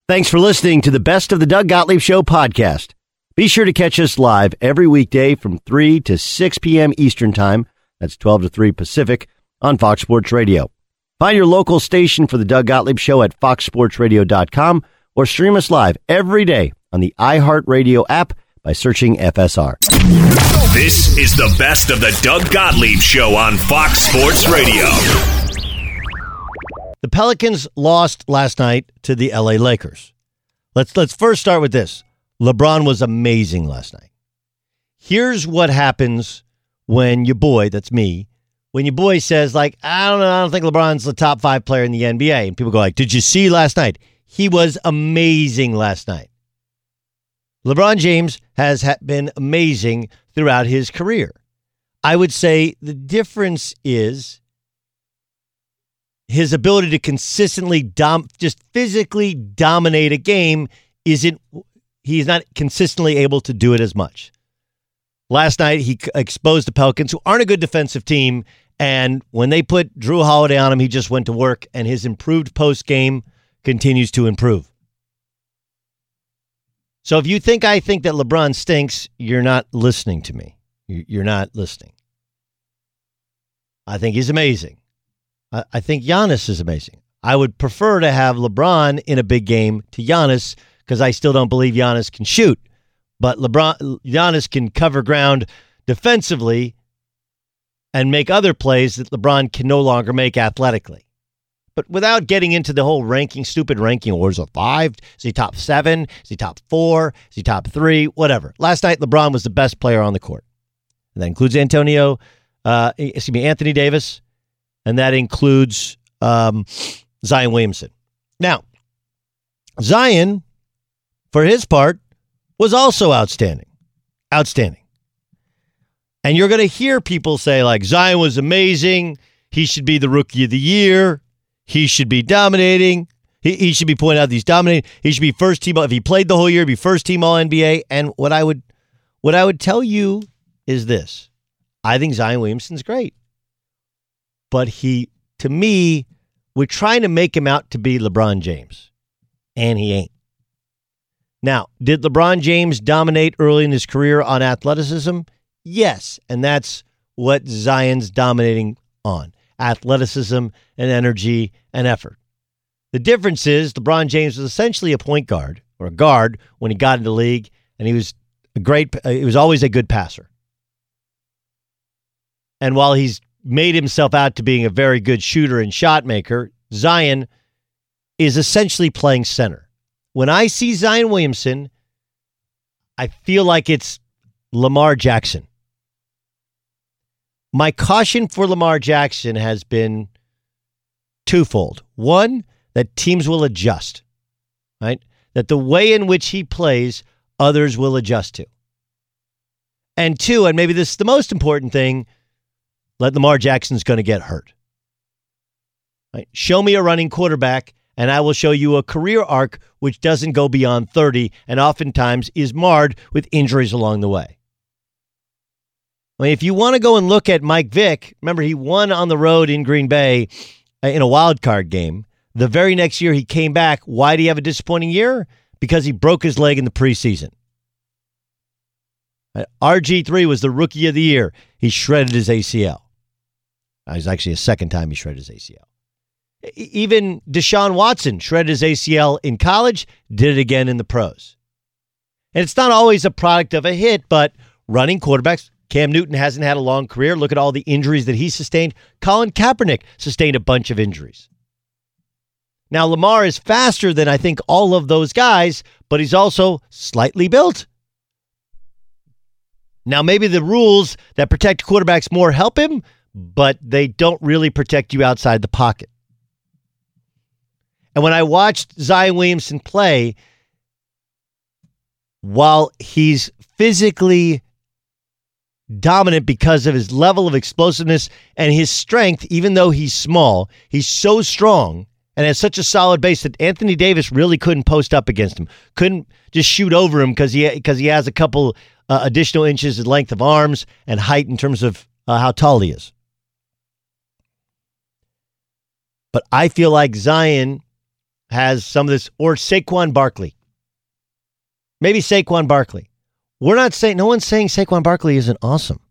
Thanks for listening to the Best of the Doug Gottlieb Show podcast. Be sure to catch us live every weekday from 3 to 6 p.m. Eastern Time. That's 12 to 3 Pacific on Fox Sports Radio. Find your local station for the Doug Gottlieb Show at foxsportsradio.com or stream us live every day on the iHeartRadio app by searching FSR. This is the Best of the Doug Gottlieb Show on Fox Sports Radio. The Pelicans lost last night to the LA Lakers. Let's first start with this. LeBron was amazing last night. Here's what happens when your boy, that's me, when your boy says, like, I don't think LeBron's the top 5 player in the NBA. And people go like, did you see last night? He was amazing last night. LeBron James has been amazing throughout his career. I would say the difference is his ability to consistently just physically dominate a game he's not consistently able to do it as much. Last night, he exposed the Pelicans, who aren't a good defensive team, and when they put Drew Holiday on him, he just went to work, and his improved post game continues to improve. So if you think I think that LeBron stinks, you're not listening to me. You're not listening. I think he's amazing. I think Giannis is amazing. I would prefer to have LeBron in a big game to Giannis because I still don't believe Giannis can shoot. But Giannis can cover ground defensively and make other plays that LeBron can no longer make athletically. But without getting into the whole stupid ranking wars of 5, is he top 7? Is he top 4? Is he top 3? Whatever. Last night, LeBron was the best player on the court. And that includes Anthony Davis. And that includes Zion Williamson. Now, Zion, for his part, was also outstanding. Outstanding. And you're going to hear people say, like, Zion was amazing. He should be the Rookie of the Year. He should be dominating. He should be pointing out that he's dominating. He should be first team. If he played the whole year, he'd be first team All-NBA. And what I would tell you is this. I think Zion Williamson's great. But to me, we're trying to make him out to be LeBron James. And he ain't. Now, did LeBron James dominate early in his career on athleticism? Yes. And that's what Zion's dominating on. Athleticism and energy and effort. The difference is LeBron James was essentially a point guard or a guard when he got into the league, and he was always a good passer. And while he's made himself out to being a very good shooter and shot maker, Zion is essentially playing center. When I see Zion Williamson, I feel like it's Lamar Jackson. My caution for Lamar Jackson has been twofold. One, that teams will adjust, right? That the way in which he plays, others will adjust to. And two, and maybe this is the most important thing, that Lamar Jackson's going to get hurt. Right? Show me a running quarterback, and I will show you a career arc which doesn't go beyond 30 and oftentimes is marred with injuries along the way. I mean, if you want to go and look at Mike Vick, remember he won on the road in Green Bay in a wild card game. The very next year he came back. Why did he have a disappointing year? Because he broke his leg in the preseason. RG3 was the Rookie of the Year. He shredded his ACL. It was actually a second time he shredded his ACL. Even Deshaun Watson shredded his ACL in college, did it again in the pros. And it's not always a product of a hit, but running quarterbacks, Cam Newton hasn't had a long career. Look at all the injuries that he sustained. Colin Kaepernick sustained a bunch of injuries. Now, Lamar is faster than I think all of those guys, but he's also slightly built. Now, maybe the rules that protect quarterbacks more help him, but they don't really protect you outside the pocket. And when I watched Zion Williamson play, while he's physically dominant because of his level of explosiveness and his strength, even though he's small, he's so strong and has such a solid base that Anthony Davis really couldn't post up against him. Couldn't just shoot over him because he has a couple additional inches in length of arms and height in terms of how tall he is. But I feel like Zion has some of this, or Saquon Barkley. Maybe Saquon Barkley. No one's saying Saquon Barkley isn't awesome.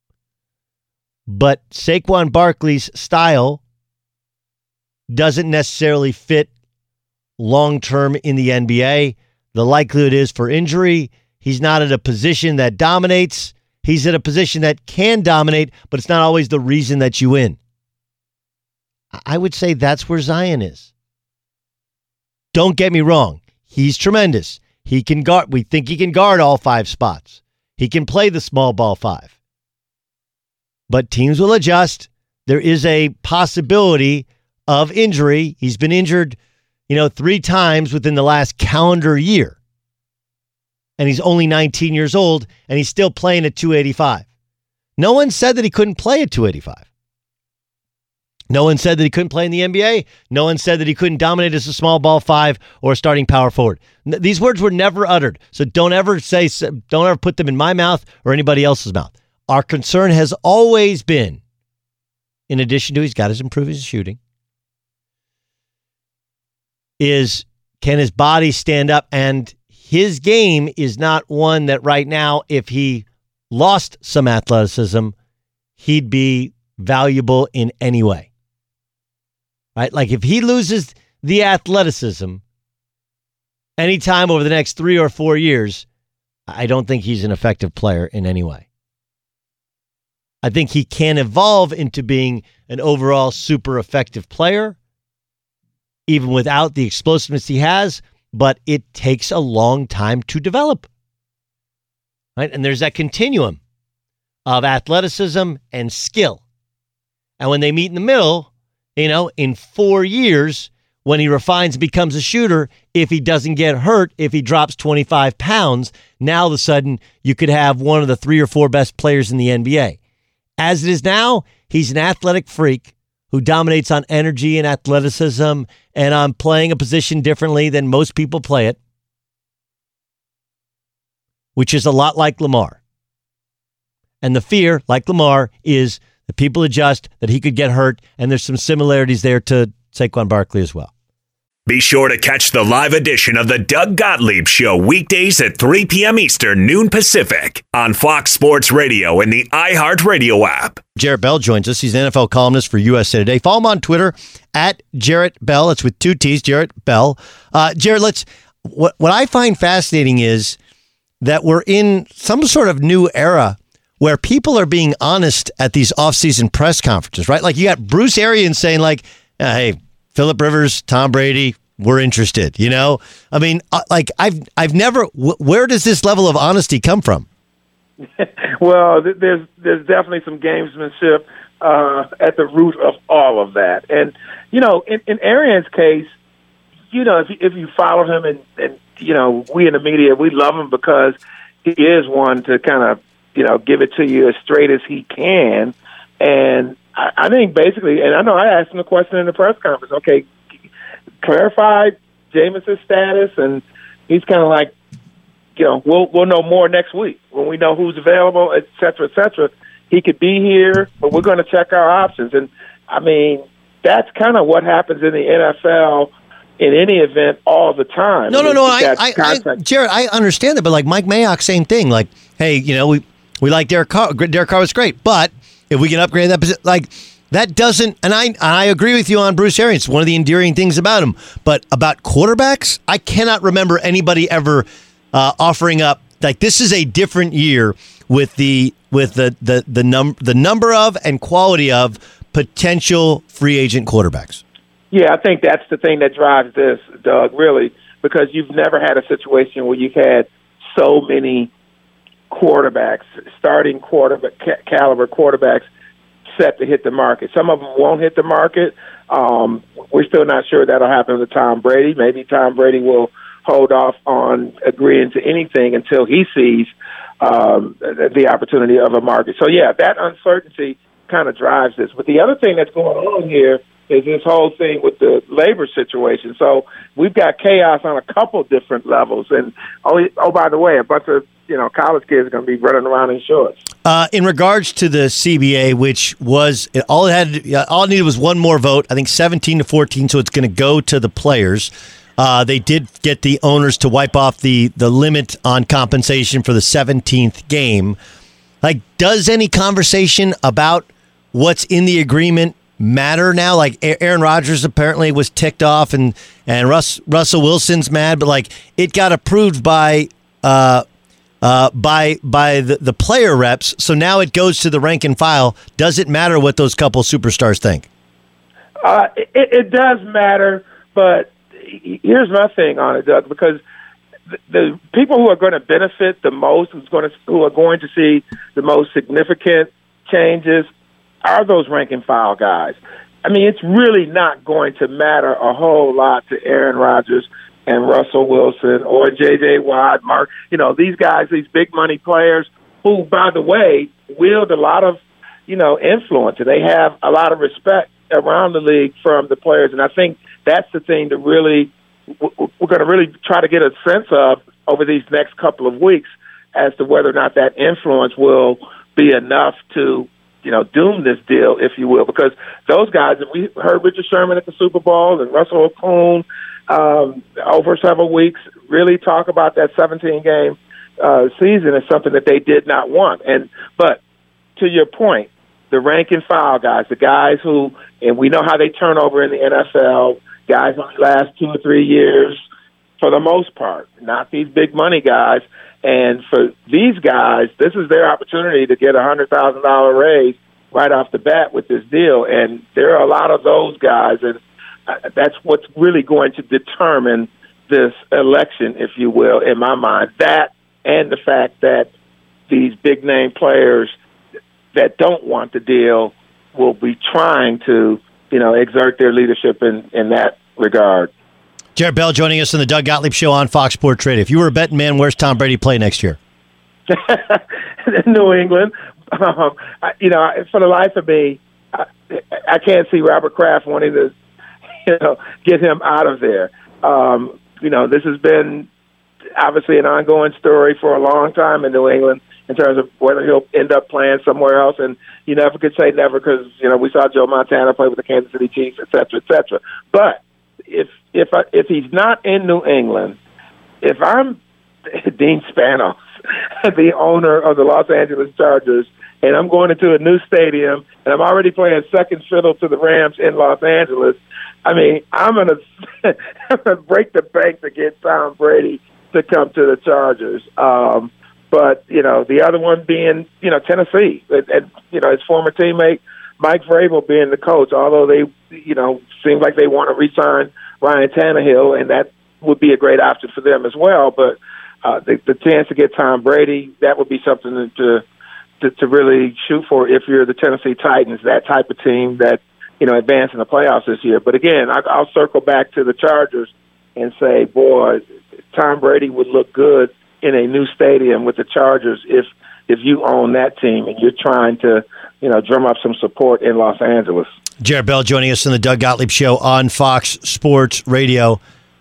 But Saquon Barkley's style doesn't necessarily fit long-term in the NBA. The likelihood is for injury. He's not at a position that dominates. He's at a position that can dominate, but it's not always the reason that you win. I would say that's where Zion is. Don't get me wrong. He's tremendous. He can guard. We think he can guard all 5 spots. He can play the small ball 5. But teams will adjust. There is a possibility of injury. He's been injured, 3 times within the last calendar year. And he's only 19 years old, and he's still playing at 285. No one said that he couldn't play at 285. No one said that he couldn't play in the NBA. No one said that he couldn't dominate as a small ball 5 or a starting power forward. These words were never uttered. So don't ever put them in my mouth or anybody else's mouth. Our concern has always been, in addition to he's got to improve his shooting, is can his body stand up? And his game is not one that right now, if he lost some athleticism, he'd be valuable in any way. Right? Like if he loses the athleticism anytime over the next 3 or 4 years, I don't think he's an effective player in any way. I think he can evolve into being an overall super effective player, even without the explosiveness he has, but it takes a long time to develop. Right? And there's that continuum of athleticism and skill. And when they meet in the middle, in 4 years, when he refines and becomes a shooter, if he doesn't get hurt, if he drops 25 pounds, now all of a sudden you could have one of the 3 or 4 best players in the NBA. As it is now, he's an athletic freak who dominates on energy and athleticism and on playing a position differently than most people play it, which is a lot like Lamar. And the fear, like Lamar, is that people adjust, that he could get hurt, and there's some similarities there to Saquon Barkley as well. Be sure to catch the live edition of the Doug Gottlieb Show weekdays at 3 p.m. Eastern, noon Pacific on Fox Sports Radio and the iHeartRadio app. Jarrett Bell joins us. He's an NFL columnist for USA Today. Follow him on Twitter at Jarrett Bell. It's with 2 T's, Jarrett Bell. Jarrett, what I find fascinating is that we're in some sort of new era where people are being honest at these offseason press conferences, right? Like you got Bruce Arians saying hey, Phillip Rivers, Tom Brady, we're interested, I mean, I've never, where does this level of honesty come from? Well, there's definitely some gamesmanship at the root of all of that. And, in Arians' case, if you follow him and we in the media, we love him because he is one to kind of, give it to you as straight as he can. And I think basically, and I know I asked him a question in the press conference, okay, clarify Jameis's status, and he's kind of like, we'll know more next week when we know who's available, et cetera, et cetera. He could be here, but we're going to check our options. And, I mean, that's kind of what happens in the NFL in any event all the time. No. Jarrett, I understand that, but like Mike Mayock, same thing. Like, hey, we like Derek Carr. Derek Carr was great, but if we can upgrade that position, that doesn't, and I agree with you on Bruce Arians. It's one of the endearing things about him. But about quarterbacks, I cannot remember anybody ever offering up this is a different year with the number of and quality of potential free agent quarterbacks. Yeah, I think that's the thing that drives this, Doug, really, because you've never had a situation where you've had so many quarterbacks, starting caliber quarterbacks set to hit the market. Some of them won't hit the market. We're still not sure that'll happen with Tom Brady. Maybe Tom Brady will hold off on agreeing to anything until he sees the opportunity of a market. So, yeah, that uncertainty kind of drives this. But the other thing that's going on here is this whole thing with the labor situation. So we've got chaos on a couple different levels. And, by the way, a bunch of, college kids are going to be running around in shorts. In regards to the CBA, which was all it needed was one more vote, I think 17-14, so it's going to go to the players. They did get the owners to wipe off the limit on compensation for the 17th game. Like, does any conversation about what's in the agreement matter now? Like, Aaron Rodgers apparently was ticked off, and Russell Wilson's mad, but like it got approved by the player reps, so now it goes to the rank and file. Does it matter what those couple superstars think? It does matter, but here's my thing on it, Doug, because the people who are going to benefit the most, who are going to see the most significant changes, are those rank and file guys. I mean, it's really not going to matter a whole lot to Aaron Rodgers and Russell Wilson or J.J. Watt, Mark, these guys, these big money players who, by the way, wield a lot of, influence, and they have a lot of respect around the league from the players. And I think that's the thing that we're going to really try to get a sense of over these next couple of weeks as to whether or not that influence will be enough to, doom this deal, if you will, because those guys, and we heard Richard Sherman at the Super Bowl and Russell Okung over several weeks really talk about that 17-game season as something that they did not want. But to your point, the rank and file guys, the guys who, and we know how they turn over in the NFL, guys only last 2 or 3 years for the most part, not these big money guys. And for these guys, this is their opportunity to get a $100,000 raise right off the bat with this deal. And there are a lot of those guys, and that's what's really going to determine this election, if you will, in my mind. That and the fact that these big-name players that don't want the deal will be trying to, exert their leadership in that regard. Jared Bell joining us on the Doug Gottlieb Show on Fox Sports Radio. If you were a betting man, where's Tom Brady play next year? New England. For the life of me, I can't see Robert Kraft wanting to, get him out of there. This has been obviously an ongoing story for a long time in New England in terms of whether he'll end up playing somewhere else. And you never could say never because, we saw Joe Montana play with the Kansas City Chiefs, et cetera, et cetera. But if he's not in New England, if I'm Dean Spanos, the owner of the Los Angeles Chargers, and I'm going into a new stadium, and I'm already playing second fiddle to the Rams in Los Angeles, I mean, I'm gonna break the bank to get Tom Brady to come to the Chargers. But the other one being Tennessee, and his former teammate Mike Vrabel being the coach. Although they seem like they want to re-sign Ryan Tannehill, and that would be a great option for them as well. But the chance to get Tom Brady, that would be something to really shoot for if you're the Tennessee Titans, that type of team that advance in the playoffs this year. But again, I'll circle back to the Chargers and say, boy, Tom Brady would look good in a new stadium with the Chargers if you own that team and you're trying to drum up some support in Los Angeles. Jared Bell joining us on the Doug Gottlieb Show on Fox Sports Radio.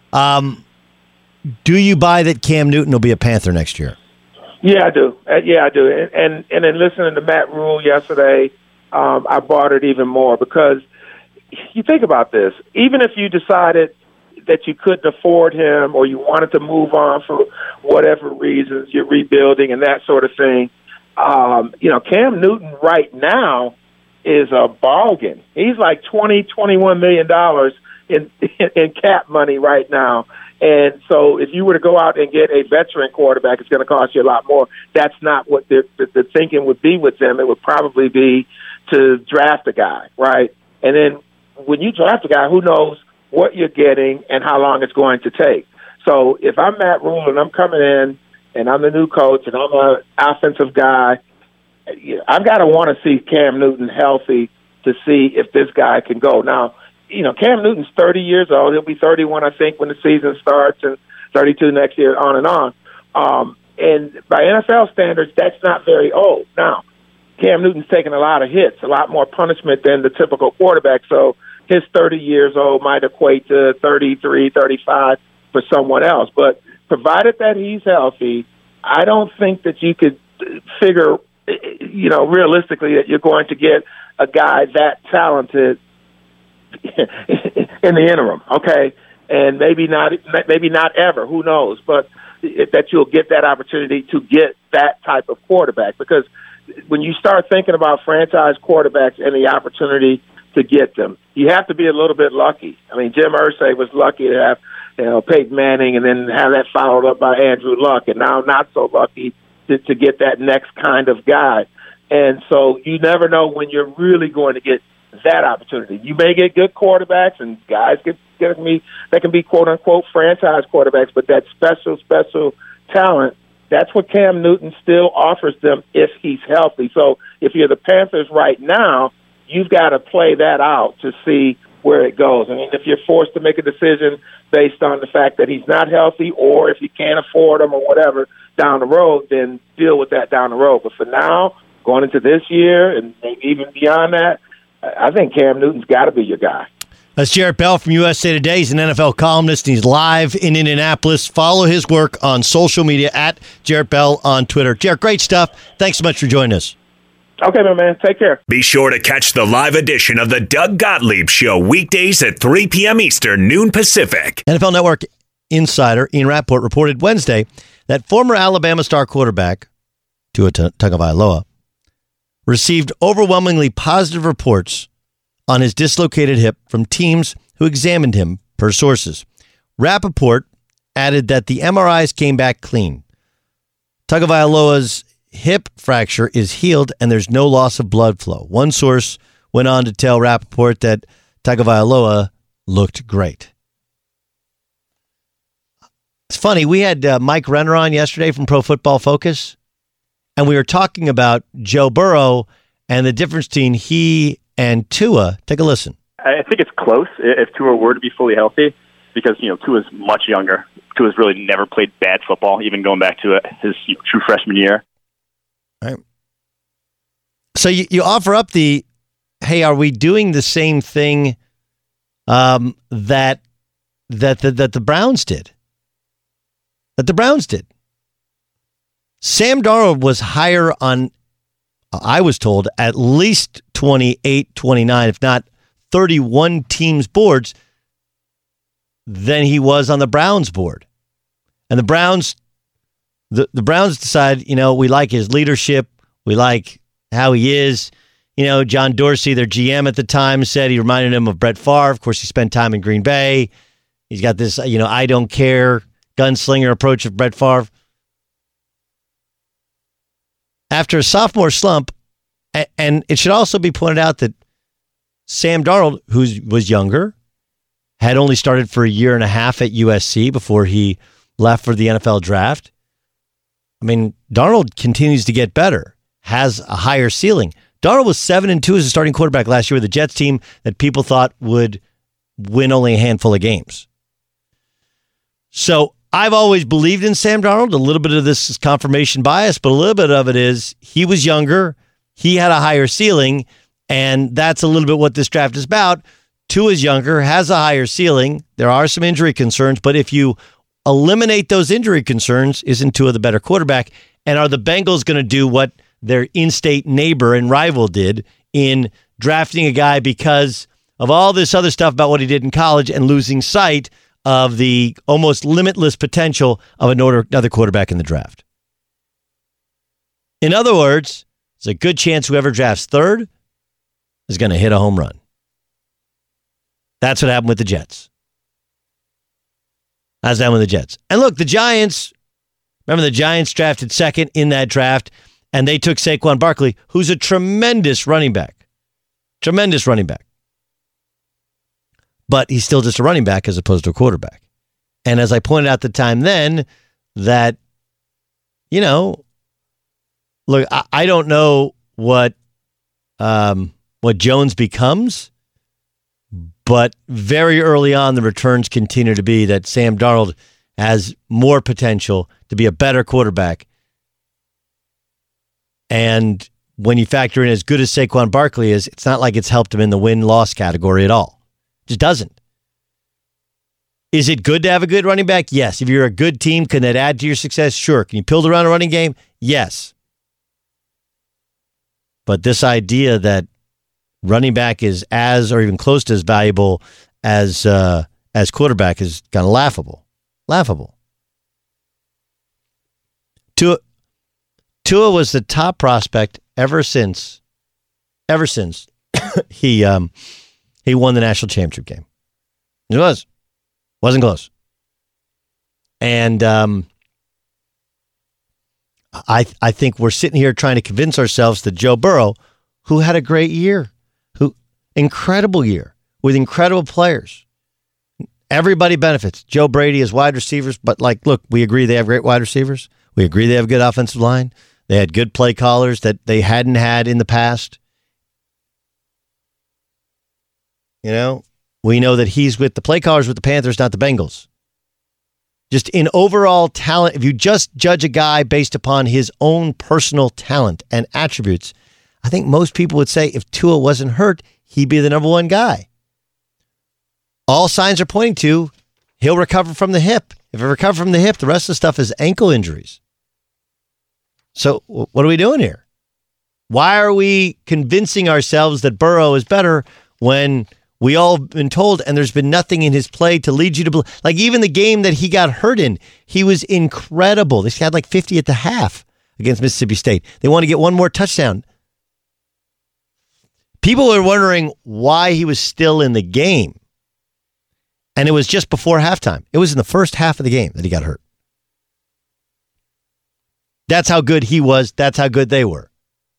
Do you buy that Cam Newton will be a Panther next year? Yeah, I do. And in listening to Matt Rule yesterday, I bought it even more because you think about this. Even if you decided that you couldn't afford him or you wanted to move on for whatever reasons, you're rebuilding and that sort of thing, Cam Newton right now is a bargain. He's like $21 million in cap money right now. And so if you were to go out and get a veteran quarterback, it's going to cost you a lot more. That's not what the thinking would be with them. It would probably be to draft a guy, right? And then when you draft a guy, who knows what you're getting and how long it's going to take. So if I'm Matt Rule and I'm coming in and I'm the new coach and I'm an offensive guy, I've got to want to see Cam Newton healthy to see if this guy can go. Now, Cam Newton's 30 years old. He'll be 31, I think, when the season starts, and 32 next year, on and on. And by NFL standards, that's not very old. Now, Cam Newton's taken a lot of hits, a lot more punishment than the typical quarterback. So his 30 years old might equate to 33, 35 for someone else. But provided that he's healthy, I don't think that you could figure, realistically that you're going to get a guy that talented in the interim, okay? And maybe not ever, who knows? But that you'll get that opportunity to get that type of quarterback. Because when you start thinking about franchise quarterbacks and the opportunity to get them, you have to be a little bit lucky. I mean, Jim Irsay was lucky to have Peyton Manning and then have that followed up by Andrew Luck, and now not so lucky to get that next kind of guy. And so you never know when you're really going to get that opportunity. You may get good quarterbacks and guys that can be quote unquote franchise quarterbacks, but that special talent, that's what Cam Newton still offers them if he's healthy. So if you're the Panthers right now, you've got to play that out to see where it goes. I mean, if you're forced to make a decision based on the fact that he's not healthy, or if you can't afford him or whatever down the road, then deal with that down the road. But for now, going into this year and maybe even beyond that, I think Cam Newton's got to be your guy. That's Jarrett Bell from USA Today. He's an NFL columnist, and he's live in Indianapolis. Follow his work on social media at Jarrett Bell on Twitter. Jarrett, great stuff. Thanks so much for joining us. Okay, my man. Take care. Be sure to catch the live edition of the Doug Gottlieb Show weekdays at 3 p.m. Eastern, noon Pacific. NFL Network insider Ian Rappaport reported Wednesday that former Alabama star quarterback Tua Tagovailoa received overwhelmingly positive reports on his dislocated hip from teams who examined him, per sources. Rappaport added that the MRIs came back clean. Tagovailoa's hip fracture is healed and there's no loss of blood flow. One source went on to tell Rappaport that Tagovailoa looked great. It's funny, we had Mike Renner on yesterday from Pro Football Focus, and we were talking about Joe Burrow and the difference between he and Tua. Take a listen. I think it's close if Tua were to be fully healthy because, Tua's much younger. Tua's really never played bad football, even going back to his true freshman year. All right. So you offer up the, hey, are we doing the same thing that the Browns did? That the Browns did. Sam Darnold was higher on, I was told, at least 28, 29, if not 31 teams' boards than he was on the Browns board. And the Browns decide, we like his leadership. We like how he is. John Dorsey, their GM at the time, said he reminded him of Brett Favre. Of course, he spent time in Green Bay. He's got this, I don't care gunslinger approach of Brett Favre. After a sophomore slump, and it should also be pointed out that Sam Darnold, who was younger, had only started for a year and a half at USC before he left for the NFL draft. I mean, Darnold continues to get better, has a higher ceiling. Darnold was 7-2 as a starting quarterback last year with the Jets team that people thought would win only a handful of games. So I've always believed in Sam Darnold. A little bit of this is confirmation bias, but a little bit of it is he was younger, he had a higher ceiling, and that's a little bit what this draft is about. Tua's younger, has a higher ceiling. There are some injury concerns, but if you eliminate those injury concerns, isn't Tua the better quarterback? And are the Bengals going to do what their in-state neighbor and rival did in drafting a guy because of all this other stuff about what he did in college and losing sight of the almost limitless potential of another quarterback in the draft? In other words, there's a good chance whoever drafts third is going to hit a home run. That's what happened with the Jets. That's what happened with the Jets. And look, the Giants, remember the Giants drafted second in that draft, and they took Saquon Barkley, who's a tremendous running back. Tremendous running back. But he's still just a running back as opposed to a quarterback. And as I pointed out at the time then, that, look, I don't know what Jones becomes, but very early on, the returns continue to be that Sam Darnold has more potential to be a better quarterback. And when you factor in as good as Saquon Barkley is, it's not like it's helped him in the win-loss category at all. Just doesn't. Is it good to have a good running back? Yes. If you're a good team, can that add to your success? Sure. Can you build around a running game? Yes. But this idea that running back is as or even close to as valuable as quarterback is kind of laughable. Laughable. Tua was the top prospect ever since he won the national championship game. It wasn't close. And I think we're sitting here trying to convince ourselves that Joe Burrow, who had a great year, incredible year with incredible players. Everybody benefits. Joe Brady has wide receivers, but look, we agree they have great wide receivers. We agree they have a good offensive line. They had good play callers that they hadn't had in the past. We know that he's with the play callers with the Panthers, not the Bengals. Just in overall talent, if you just judge a guy based upon his own personal talent and attributes, I think most people would say if Tua wasn't hurt, he'd be the number one guy. All signs are pointing to he'll recover from the hip. If he recovers from the hip, the rest of the stuff is ankle injuries. So what are we doing here? Why are we convincing ourselves that Burrow is better when we all been told, and there's been nothing in his play to lead you to believe? Like even the game that he got hurt in, he was incredible. They had 50 at the half against Mississippi State. They want to get one more touchdown. People are wondering why he was still in the game. And it was just before halftime. It was in the first half of the game that he got hurt. That's how good he was. That's how good they were.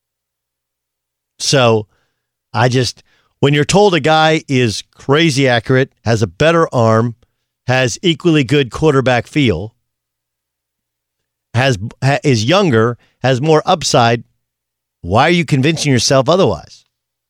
So when you're told a guy is crazy accurate, has a better arm, has equally good quarterback feel, is younger, has more upside, why are you convincing yourself otherwise?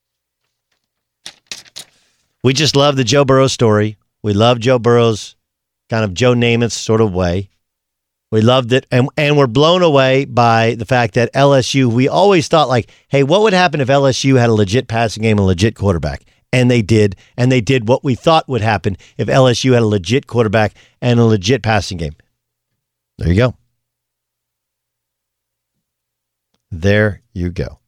We just love the Joe Burrow story. We love Joe Burrow's kind of Joe Namath sort of way. We loved it. And we're blown away by the fact that LSU, we always thought hey, what would happen if LSU had a legit passing game and a legit quarterback? And they did. And they did what we thought would happen if LSU had a legit quarterback and a legit passing game. There you go. There you go.